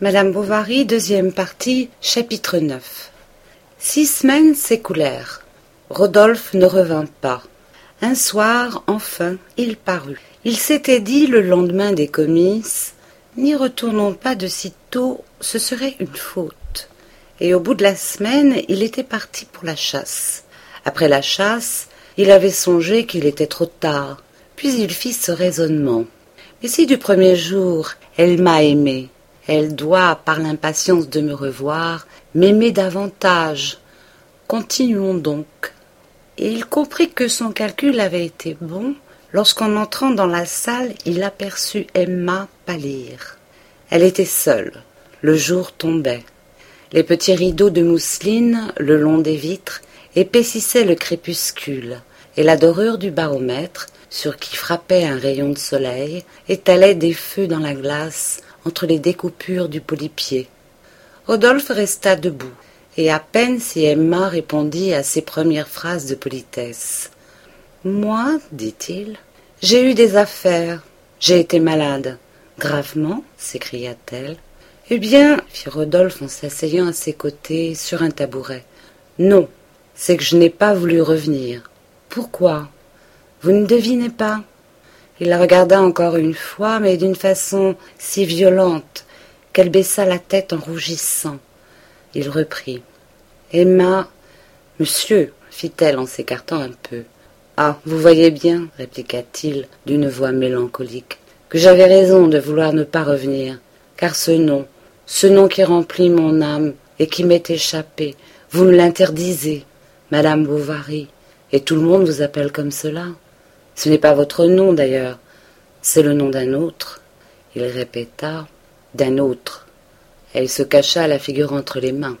Madame Bovary, deuxième partie, chapitre 9. 6 semaines s'écoulèrent. Rodolphe ne revint pas. Un soir, enfin, il parut. Il s'était dit le lendemain des comices « N'y retournons pas de sitôt, ce serait une faute. » Et au bout de la semaine, il était parti pour la chasse. Après la chasse, il avait songé qu'il était trop tard. Puis il fit ce raisonnement. « Mais si du premier jour, elle m'a aimé, elle doit, par l'impatience de me revoir, m'aimer davantage. Continuons donc. » Et il comprit que son calcul avait été bon lorsqu'en entrant dans la salle, il aperçut Emma pâlir. Elle était seule. Le jour tombait. Les petits rideaux de mousseline, le long des vitres, épaississaient le crépuscule, et la dorure du baromètre, sur qui frappait un rayon de soleil, étalait des feux dans la glace entre les découpures du polypier. Rodolphe resta debout, et à peine si Emma répondit à ses premières phrases de politesse. « Moi, dit-il, j'ai eu des affaires, j'ai été malade. »« Gravement ?» s'écria-t-elle. « Eh bien, fit Rodolphe en s'asseyant à ses côtés sur un tabouret. « Non, c'est que je n'ai pas voulu revenir. »« Pourquoi ? Vous ne devinez pas ?» Il la regarda encore une fois, mais d'une façon si violente qu'elle baissa la tête en rougissant. Il reprit. « Emma, monsieur, fit-elle en s'écartant un peu. « Ah, vous voyez bien, répliqua-t-il d'une voix mélancolique, que j'avais raison de vouloir ne pas revenir, car ce nom qui remplit mon âme et qui m'est échappé, vous me l'interdisez, Madame Bovary, et tout le monde vous appelle comme cela. Ce n'est pas votre nom d'ailleurs, c'est le nom d'un autre. » Il répéta, « d'un autre. » Elle se cacha la figure entre les mains.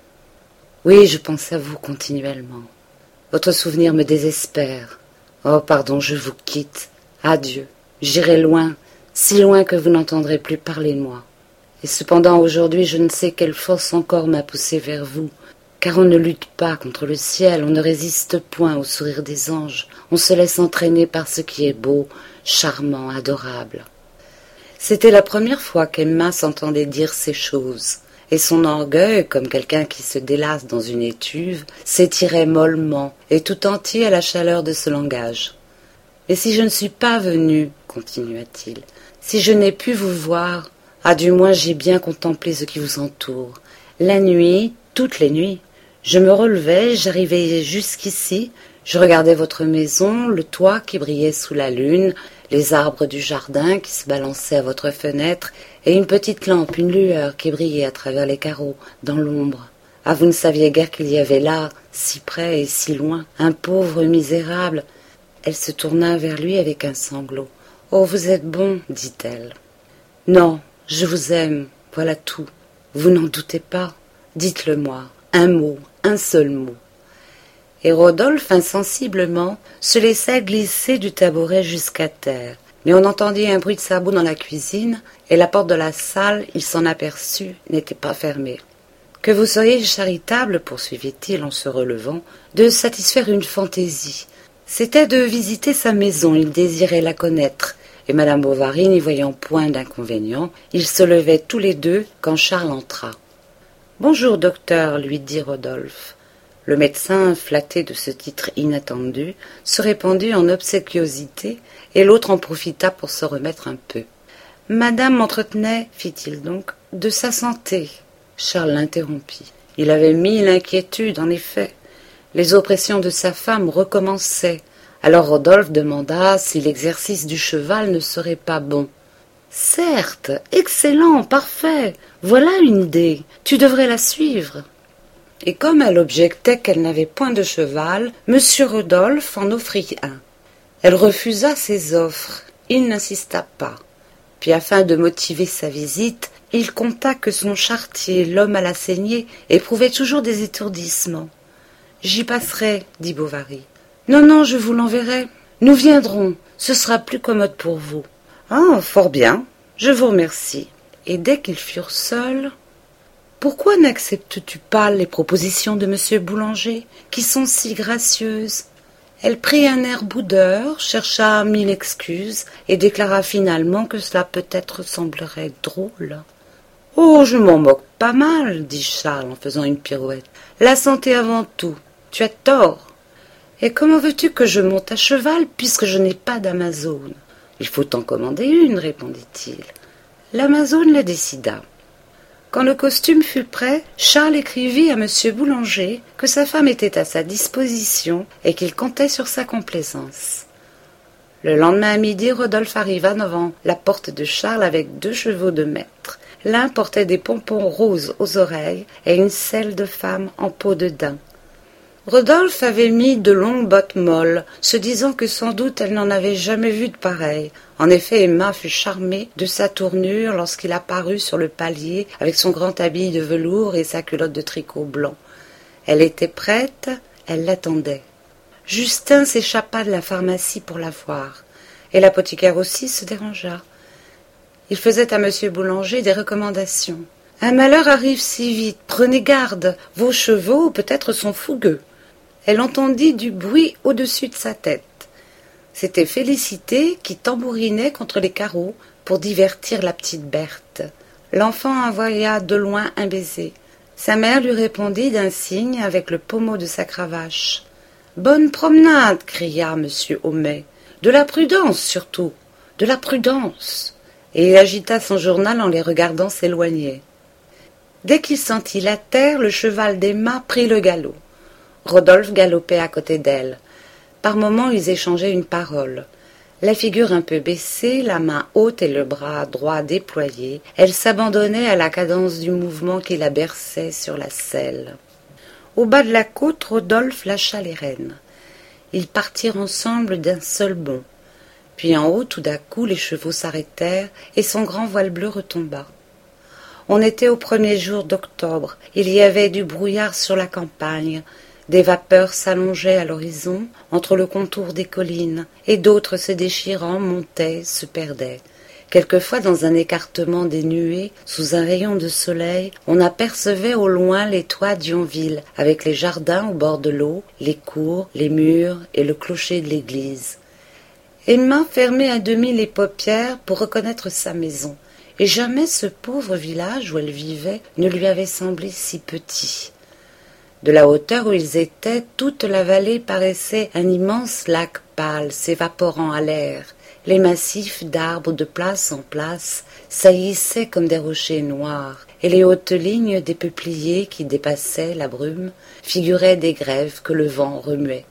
« Oui, je pense à vous continuellement. Votre souvenir me désespère. Oh, pardon, je vous quitte. Adieu. J'irai loin, si loin que vous n'entendrez plus parler de moi. Et cependant, aujourd'hui, je ne sais quelle force encore m'a poussé vers vous, car on ne lutte pas contre le ciel, on ne résiste point au sourire des anges, on se laisse entraîner par ce qui est beau, charmant, adorable. » C'était la première fois qu'Emma s'entendait dire ces choses, et son orgueil, comme quelqu'un qui se délasse dans une étuve, s'étirait mollement et tout entier à la chaleur de ce langage. « Et si je ne suis pas venu, continua-t-il, si je n'ai pu vous voir, du moins j'ai bien contemplé ce qui vous entoure. La nuit, toutes les nuits, je me relevais, j'arrivais jusqu'ici, je regardais votre maison, le toit qui brillait sous la lune, les arbres du jardin qui se balançaient à votre fenêtre, et une petite lampe, une lueur qui brillait à travers les carreaux, dans l'ombre. Ah, vous ne saviez guère qu'il y avait là, si près et si loin, un pauvre misérable. » Elle se tourna vers lui avec un sanglot. « Oh, vous êtes bon, dit-elle. »« Non, je vous aime, voilà tout. Vous n'en doutez pas. Dites-le-moi, un mot, un seul mot. » Et Rodolphe, insensiblement, se laissa glisser du tabouret jusqu'à terre. Mais on entendit un bruit de sabots dans la cuisine, et la porte de la salle, il s'en aperçut, n'était pas fermée. « Que vous soyez charitable, poursuivit-il en se relevant, de satisfaire une fantaisie. C'était de visiter sa maison, il désirait la connaître. » Et Madame Bovary, n'y voyant point d'inconvénient, ils se levaient tous les deux quand Charles entra. « Bonjour, docteur, lui dit Rodolphe. Le médecin, flatté de ce titre inattendu, se répandit en obséquiosité, et l'autre en profita pour se remettre un peu. « Madame m'entretenait, fit-il donc, de sa santé. » Charles l'interrompit. Il avait mille inquiétudes, en effet. Les oppressions de sa femme recommençaient. Alors Rodolphe demanda si l'exercice du cheval ne serait pas bon. « Certes, excellent, parfait. Voilà une idée. Tu devrais la suivre. » Et comme elle objectait qu'elle n'avait point de cheval, M. Rodolphe en offrit un. Elle refusa ses offres. Il n'insista pas. Puis, afin de motiver sa visite, il conta que son charretier, l'homme à la saignée, éprouvait toujours des étourdissements. « J'y passerai, dit Bovary. « Non, non, je vous l'enverrai. Nous viendrons, ce sera plus commode pour vous. »« Ah, fort bien, je vous remercie. » Et dès qu'ils furent seuls, « Pourquoi n'acceptes-tu pas les propositions de M. Boulanger, qui sont si gracieuses ?» Elle prit un air boudeur, chercha 1000 excuses, et déclara finalement que cela peut-être semblerait drôle. « Oh, je m'en moque pas mal, dit Charles en faisant une pirouette. La santé avant tout. Tu as tort. Et comment veux-tu que je monte à cheval puisque je n'ai pas d'Amazone? Il faut en commander une, répondit-il. L'Amazone le décida. Quand le costume fut prêt, Charles écrivit à M. Boulanger que sa femme était à sa disposition et qu'il comptait sur sa complaisance. Le lendemain à midi, Rodolphe arriva devant la porte de Charles avec 2 chevaux de maître. L'un portait des pompons roses aux oreilles et une selle de femme en peau de daim. Rodolphe avait mis de longues bottes molles, se disant que sans doute elle n'en avait jamais vu de pareilles. En effet, Emma fut charmée de sa tournure lorsqu'il apparut sur le palier avec son grand habit de velours et sa culotte de tricot blanc. Elle était prête, elle l'attendait. Justin s'échappa de la pharmacie pour la voir, et l'apothicaire aussi se dérangea. Il faisait à M. Boulanger des recommandations. « Un malheur arrive si vite, prenez garde, vos chevaux peut-être sont fougueux. » Elle entendit du bruit au-dessus de sa tête. C'était Félicité qui tambourinait contre les carreaux pour divertir la petite Berthe. L'enfant envoya de loin un baiser. Sa mère lui répondit d'un signe avec le pommeau de sa cravache. « Bonne promenade !» cria M. Homais. « De la prudence surtout, de la prudence !» Et il agita son journal en les regardant s'éloigner. Dès qu'il sentit la terre, le cheval d'Emma prit le galop. Rodolphe galopait à côté d'elle. Par moments, ils échangeaient une parole. La figure un peu baissée, la main haute et le bras droit déployé, elle s'abandonnait à la cadence du mouvement qui la berçait sur la selle. Au bas de la côte, Rodolphe lâcha les rênes. Ils partirent ensemble d'un seul bond. Puis en haut, tout d'un coup, les chevaux s'arrêtèrent et son grand voile bleu retomba. On était au premier jour d'octobre. Il y avait du brouillard sur la campagne. Des vapeurs s'allongeaient à l'horizon, entre le contour des collines, et d'autres se déchirant montaient, se perdaient. Quelquefois, dans un écartement des nuées, sous un rayon de soleil, on apercevait au loin les toits d'Yonville, avec les jardins au bord de l'eau, les cours, les murs et le clocher de l'église. Emma fermait à demi les paupières pour reconnaître sa maison, et jamais ce pauvre village où elle vivait ne lui avait semblé si petit. De la hauteur où ils étaient, toute la vallée paraissait un immense lac pâle s'évaporant à l'air. Les massifs d'arbres de place en place saillissaient comme des rochers noirs, et les hautes lignes des peupliers qui dépassaient la brume figuraient des grèves que le vent remuait.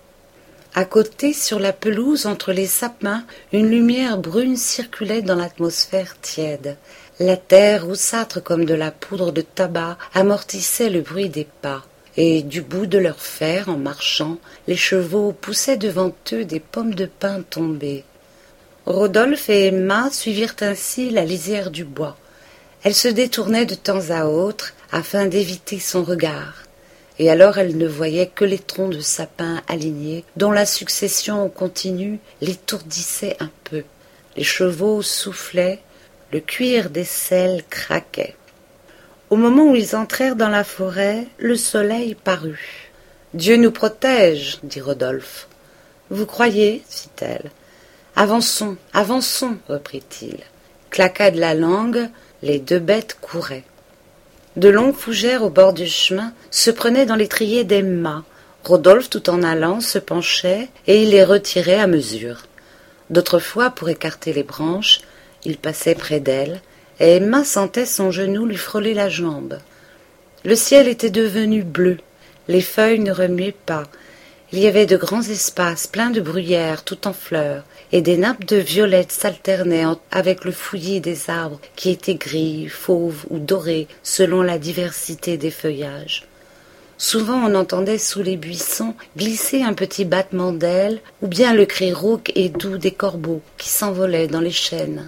À côté, sur la pelouse, entre les sapins, une lumière brune circulait dans l'atmosphère tiède. La terre, roussâtre comme de la poudre de tabac, amortissait le bruit des pas. Et du bout de leurs fers, en marchant, les chevaux poussaient devant eux des pommes de pin tombées. Rodolphe et Emma suivirent ainsi la lisière du bois. Elle se détournait de temps à autre afin d'éviter son regard. Et alors elle ne voyait que les troncs de sapin alignés, dont la succession continue l'étourdissait un peu. Les chevaux soufflaient, le cuir des selles craquait. Au moment où ils entrèrent dans la forêt, le soleil parut. « Dieu nous protège, dit Rodolphe. « Vous croyez, fit-elle. « Avançons, avançons, reprit-il. Claqua de la langue, les 2 bêtes couraient. De longues fougères au bord du chemin se prenaient dans l'étrier d'Emma. Rodolphe, tout en allant, se penchait et il les retirait à mesure. D'autres fois, pour écarter les branches, il passait près d'elle, et Emma sentait son genou lui frôler la jambe. Le ciel était devenu bleu, les feuilles ne remuaient pas. Il y avait de grands espaces pleins de bruyères tout en fleurs, et des nappes de violettes s'alternaient avec le fouillis des arbres qui étaient gris, fauves ou dorés selon la diversité des feuillages. Souvent on entendait sous les buissons glisser un petit battement d'ailes ou bien le cri rauque et doux des corbeaux qui s'envolaient dans les chênes.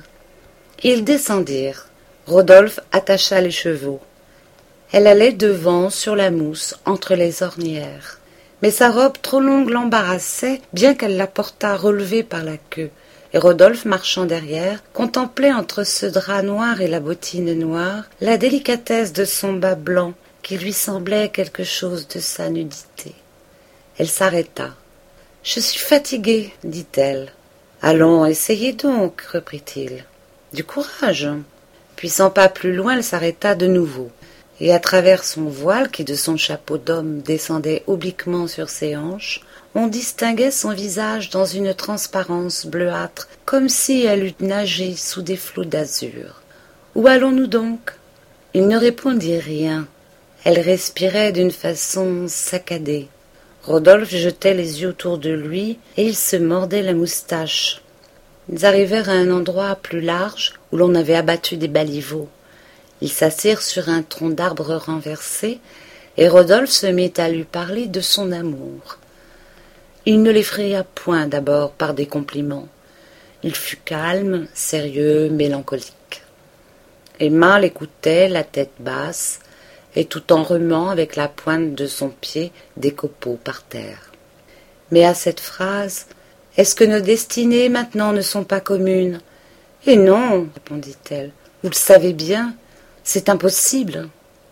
Ils descendirent. Rodolphe attacha les chevaux. Elle allait devant sur la mousse entre les ornières. Mais sa robe trop longue l'embarrassait, bien qu'elle la portât relevée par la queue. Et Rodolphe, marchant derrière, contemplait entre ce drap noir et la bottine noire la délicatesse de son bas blanc qui lui semblait quelque chose de sa nudité. Elle s'arrêta. « Je suis fatiguée, dit-elle. « Allons, essayez donc, reprit-il. Du courage. » Puis 100 pas plus loin, elle s'arrêta de nouveau. Et à travers son voile, qui de son chapeau d'homme descendait obliquement sur ses hanches, on distinguait son visage dans une transparence bleuâtre, comme si elle eût nagé sous des flots d'azur. « Où allons-nous donc ?» Il ne répondit rien. Elle respirait d'une façon saccadée. Rodolphe jetait les yeux autour de lui et il se mordait la moustache. Ils arrivèrent à un endroit plus large où l'on avait abattu des baliveaux. Ils s'assirent sur un tronc d'arbre renversé et Rodolphe se mit à lui parler de son amour. Il ne l'effraya point d'abord par des compliments. Il fut calme, sérieux, mélancolique. Emma l'écoutait, la tête basse, et tout en remuant avec la pointe de son pied des copeaux par terre. Mais à cette phrase, « Est-ce que nos destinées maintenant ne sont pas communes ?»« Eh non, répondit-elle, vous le savez bien, c'est impossible. »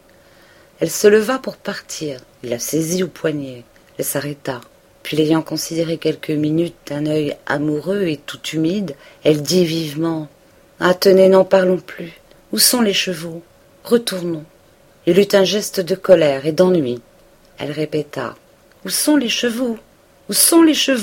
Elle se leva pour partir. Il la saisit au poignet. Elle s'arrêta. Puis l'ayant considéré quelques minutes d'un œil amoureux et tout humide, elle dit vivement « Ah, tenez, n'en parlons plus. Où sont les chevaux? Retournons. » Il eut un geste de colère et d'ennui. Elle répéta « Où sont les chevaux? Où sont les chevaux ?»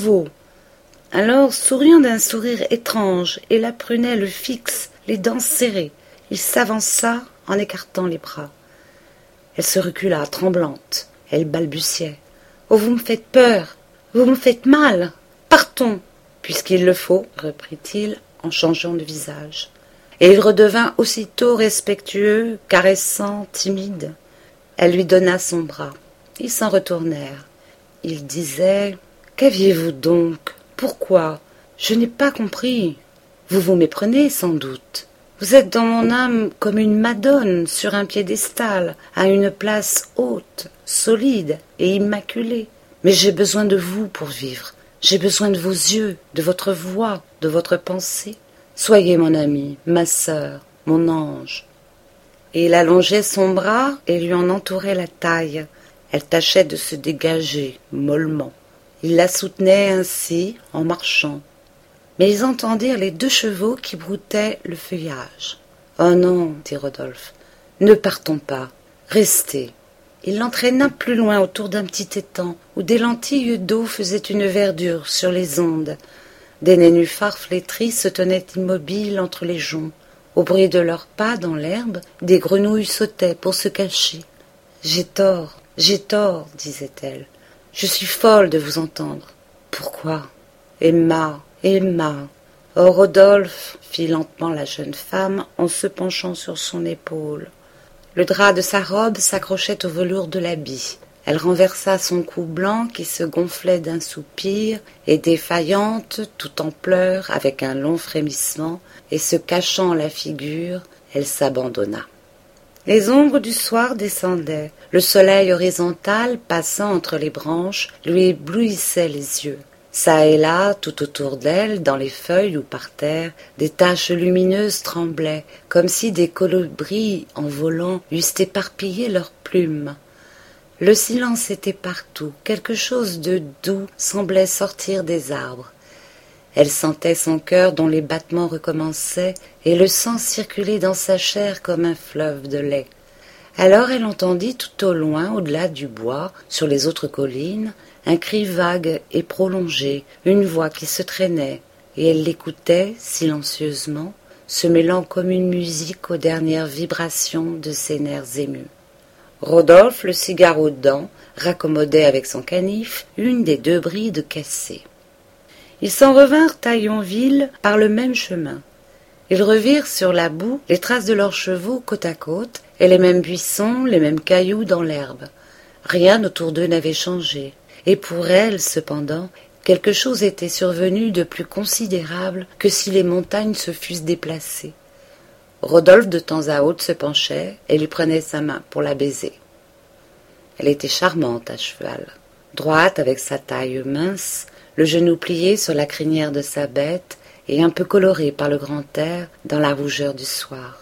Alors, souriant d'un sourire étrange et la prunelle fixe, les dents serrées, il s'avança en écartant les bras. Elle se recula, tremblante. Elle balbutiait. « Oh, vous me faites peur! Vous me faites mal! Partons !»« Puisqu'il le faut, » reprit-il en changeant de visage. Et il redevint aussitôt respectueux, caressant, timide. Elle lui donna son bras. Ils s'en retournèrent. Il disait « Qu'aviez-vous donc? Pourquoi? Je n'ai pas compris. Vous vous méprenez sans doute. Vous êtes dans mon âme comme une madone sur un piédestal, à une place haute, solide et immaculée. Mais j'ai besoin de vous pour vivre. J'ai besoin de vos yeux, de votre voix, de votre pensée. Soyez mon ami, ma sœur, mon ange. » Et il allongeait son bras et lui en entourait la taille. Elle tâchait de se dégager, mollement. Il la soutenait ainsi, en marchant. Mais ils entendirent les 2 chevaux qui broutaient le feuillage. « Oh non, dit Rodolphe, ne partons pas, restez. » Il l'entraîna plus loin autour d'un petit étang, où des lentilles d'eau faisaient une verdure sur les ondes. Des nénuphars flétris se tenaient immobiles entre les joncs. Au bruit de leurs pas dans l'herbe, des grenouilles sautaient pour se cacher. « J'ai tort, disait-elle. Je suis folle de vous entendre. Pourquoi? Emma, Emma. Oh, Rodolphe, fit lentement la jeune femme en se penchant sur son épaule. Le drap de sa robe s'accrochait au velours de l'habit. Elle renversa son cou blanc qui se gonflait d'un soupir, et défaillante, tout en pleurs, avec un long frémissement, et se cachant la figure, elle s'abandonna. Les ombres du soir descendaient. Le soleil horizontal, passant entre les branches, lui éblouissait les yeux. Ça et là, tout autour d'elle, dans les feuilles ou par terre, des taches lumineuses tremblaient, comme si des colibris, en volant, eussent éparpillé leurs plumes. Le silence était partout, quelque chose de doux semblait sortir des arbres. Elle sentait son cœur dont les battements recommençaient et le sang circuler dans sa chair comme un fleuve de lait. Alors elle entendit tout au loin, au-delà du bois, sur les autres collines, un cri vague et prolongé, une voix qui se traînait, et elle l'écoutait silencieusement, se mêlant comme une musique aux dernières vibrations de ses nerfs émus. Rodolphe, le cigare aux dents, raccommodait avec son canif une des 2 brides cassées. Ils s'en revinrent à Yonville par le même chemin. Ils revirent sur la boue les traces de leurs chevaux côte à côte, et les mêmes buissons, les mêmes cailloux dans l'herbe. Rien autour d'eux n'avait changé, et pour elle, cependant, quelque chose était survenu de plus considérable que si les montagnes se fussent déplacées. Rodolphe de temps à autre se penchait et lui prenait sa main pour la baiser. Elle était charmante à cheval, droite avec sa taille mince, le genou plié sur la crinière de sa bête et un peu colorée par le grand air dans la rougeur du soir.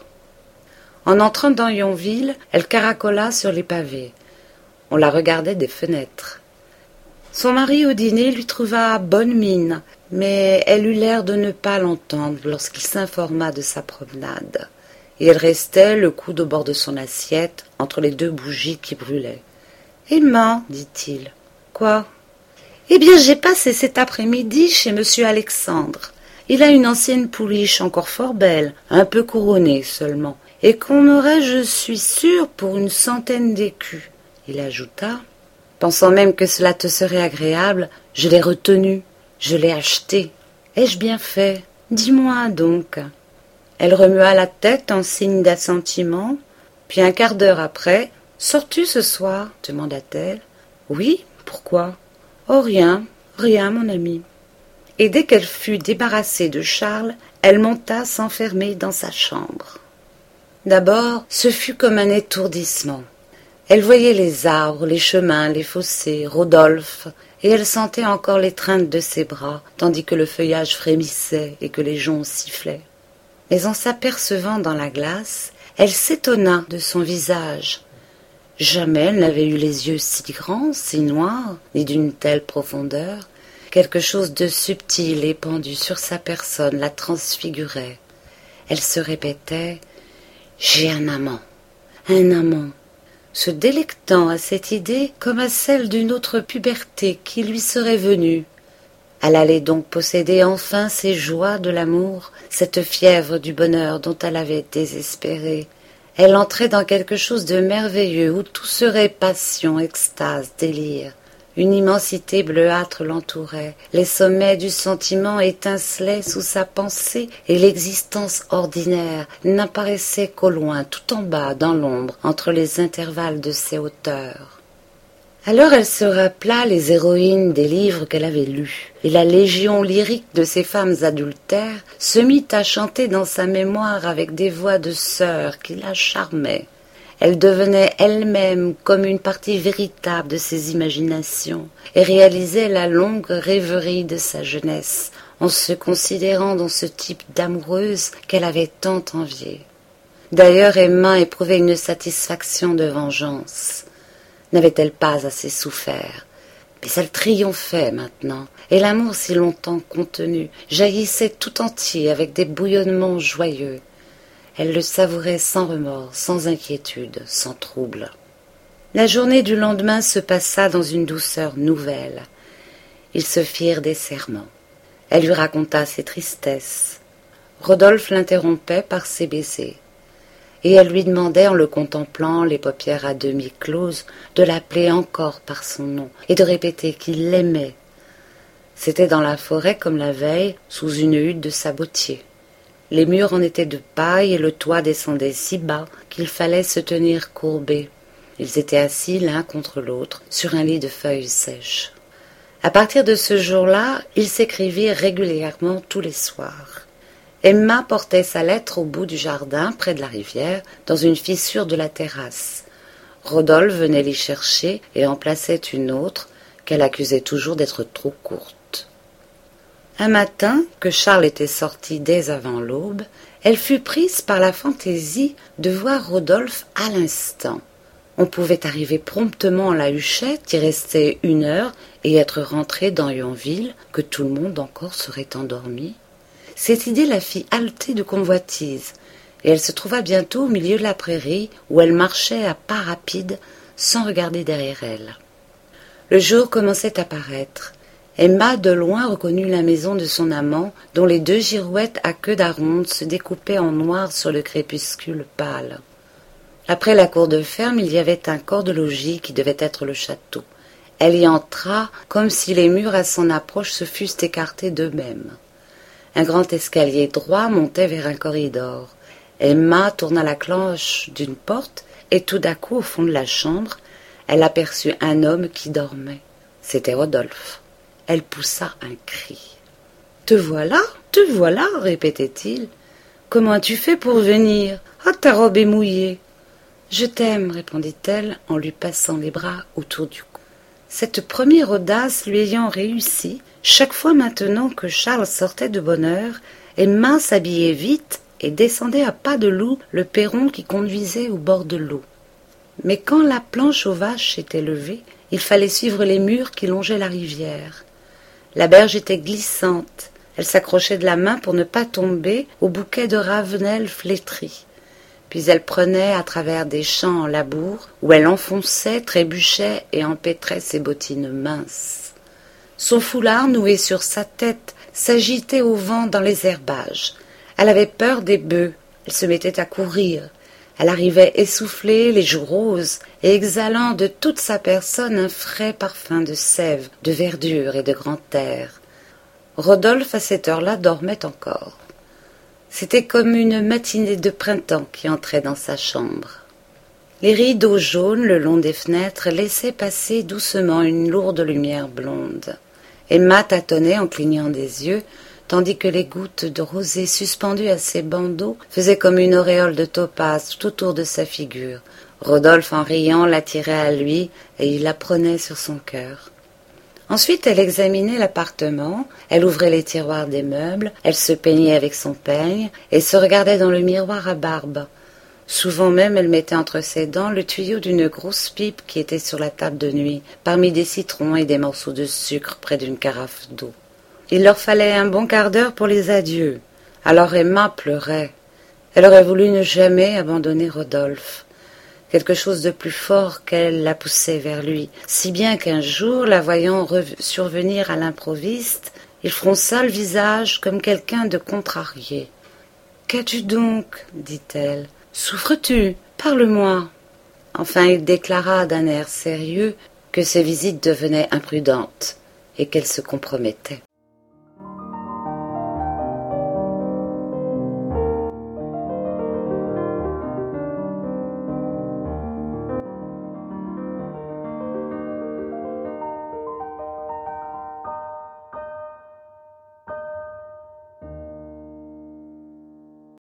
En entrant dans Yonville, elle caracola sur les pavés. On la regardait des fenêtres. Son mari au dîner lui trouva bonne mine, mais elle eut l'air de ne pas l'entendre lorsqu'il s'informa de sa promenade. et elle restait, le coude au bord de son assiette, entre les 2 bougies qui brûlaient. « Emma, dit-il. »« Quoi ?»« Eh bien, j'ai passé cet après-midi chez monsieur Alexandre. Il a une ancienne pouliche encore fort belle, un peu couronnée seulement, et qu'on aurait, je suis sûre, pour une centaine d'écus. » Il ajouta, « Pensant même que cela te serait agréable, je l'ai retenue, je l'ai achetée. Ai-je bien fait? Dis-moi donc. » Elle remua la tête en signe d'assentiment, puis un quart d'heure après, « Sors-tu ce soir ?» demanda-t-elle. « Oui, pourquoi ?»« Oh, rien, rien, mon ami. » Et dès qu'elle fut débarrassée de Charles, elle monta s'enfermer dans sa chambre. D'abord, ce fut comme un étourdissement. Elle voyait les arbres, les chemins, les fossés, Rodolphe, et elle sentait encore l'étreinte de ses bras, tandis que le feuillage frémissait et que les joncs sifflaient. Mais en s'apercevant dans la glace, elle s'étonna de son visage. Jamais elle n'avait eu les yeux si grands, si noirs, ni d'une telle profondeur. Quelque chose de subtil épandu sur sa personne la transfigurait. Elle se répétait « J'ai un amant, se délectant à cette idée comme à celle d'une autre puberté qui lui serait venue. Elle allait donc posséder enfin ces joies de l'amour, cette fièvre du bonheur dont elle avait désespéré. Elle entrait dans quelque chose de merveilleux où tout serait passion, extase, délire. Une immensité bleuâtre l'entourait, les sommets du sentiment étincelaient sous sa pensée et l'existence ordinaire n'apparaissait qu'au loin, tout en bas, dans l'ombre, entre les intervalles de ses hauteurs. Alors elle se rappela les héroïnes des livres qu'elle avait lus, et la légion lyrique de ces femmes adultères se mit à chanter dans sa mémoire avec des voix de sœurs qui la charmaient. Elle devenait elle-même comme une partie véritable de ses imaginations et réalisait la longue rêverie de sa jeunesse en se considérant dans ce type d'amoureuse qu'elle avait tant envié. D'ailleurs, Emma éprouvait une satisfaction de vengeance. N'avait-elle pas assez souffert? Mais elle triomphait maintenant, et l'amour si longtemps contenu jaillissait tout entier avec des bouillonnements joyeux. Elle le savourait sans remords, sans inquiétude, sans trouble. La journée du lendemain se passa dans une douceur nouvelle. Ils se firent des serments. Elle lui raconta ses tristesses. Rodolphe l'interrompait par ses baisers. Et elle lui demandait, en le contemplant, les paupières à demi closes, de l'appeler encore par son nom et de répéter qu'il l'aimait. C'était dans la forêt comme la veille, sous une hutte de sabotier. Les murs en étaient de paille et le toit descendait si bas qu'il fallait se tenir courbé. Ils étaient assis l'un contre l'autre sur un lit de feuilles sèches. À partir de ce jour-là, ils s'écrivirent régulièrement tous les soirs. Emma portait sa lettre au bout du jardin, près de la rivière, dans une fissure de la terrasse. Rodolphe venait l'y chercher et en plaçait une autre, qu'elle accusait toujours d'être trop courte. Un matin, que Charles était sorti dès avant l'aube, elle fut prise par la fantaisie de voir Rodolphe à l'instant. On pouvait arriver promptement à la Huchette, y rester 1 heure et être rentré dans Yonville, que tout le monde encore serait endormi. Cette idée la fit halter de convoitise, et elle se trouva bientôt au milieu de la prairie où elle marchait à pas rapides sans regarder derrière elle. Le jour commençait à paraître. Emma de loin reconnut la maison de son amant, dont les 2 girouettes à queue d'aronde se découpaient en noir sur le crépuscule pâle. Après la cour de ferme, il y avait un corps de logis qui devait être le château. Elle y entra comme si les murs à son approche se fussent écartés d'eux-mêmes. Un grand escalier droit montait vers un corridor. Emma tourna la cloche d'une porte et tout d'un coup, au fond de la chambre, elle aperçut un homme qui dormait. C'était Rodolphe. Elle poussa un cri. « Te voilà, répétait-il. « Comment as-tu fait pour venir? Ah, ta robe est mouillée. »« Je t'aime, répondit-elle en lui passant les bras autour du cou. Cette première audace lui ayant réussi, chaque fois maintenant que Charles sortait de bonne heure, Emma s'habillait vite et descendait à pas de loup le perron qui conduisait au bord de l'eau. Mais quand la planche aux vaches était levée, il fallait suivre les murs qui longeaient la rivière. La berge était glissante. Elle s'accrochait de la main pour ne pas tomber au bouquet de ravenelles flétries. puis elle prenait à travers des champs en labour, où elle enfonçait, trébuchait et empêtrait ses bottines minces. Son foulard noué sur sa tête s'agitait au vent dans les herbages. Elle avait peur des bœufs, elle se mettait à courir. Elle arrivait essoufflée, les joues roses, et exhalant de toute sa personne un frais parfum de sève, de verdure et de grand air. Rodolphe, à cette heure-là, dormait encore. C'était comme une matinée de printemps qui entrait dans sa chambre. Les rideaux jaunes le long des fenêtres laissaient passer doucement une lourde lumière blonde. Emma tâtonnait en clignant des yeux, tandis que les gouttes de rosée suspendues à ses bandeaux faisaient comme une auréole de topaze tout autour de sa figure. Rodolphe, en riant, l'attirait à lui, et il la prenait sur son cœur. Ensuite, elle examinait l'appartement, elle ouvrait les tiroirs des meubles, elle se peignait avec son peigne, et se regardait dans le miroir à barbe. Souvent même, elle mettait entre ses dents le tuyau d'une grosse pipe qui était sur la table de nuit, parmi des citrons et des morceaux de sucre près d'une carafe d'eau. Il leur fallait un bon quart d'heure pour les adieux. Alors Emma pleurait. Elle aurait voulu ne jamais abandonner Rodolphe. Quelque chose de plus fort qu'elle la poussait vers lui, si bien qu'un jour, la voyant survenir à l'improviste, il fronça le visage comme quelqu'un de contrarié. « Qu'as-tu donc ?» dit-elle. « Souffres-tu ? Parle-moi. » Enfin, il déclara d'un air sérieux que ses visites devenaient imprudentes et qu'elle se compromettait.